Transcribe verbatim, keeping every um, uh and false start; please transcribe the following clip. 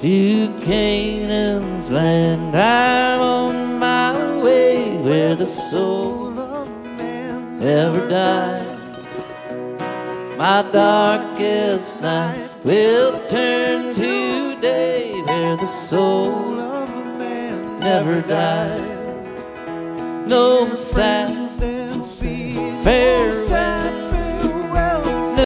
to Canaan's land. I'm on my way where the soul of man never died. My darkest night will turn to day where the soul of a man never died. No sad, fair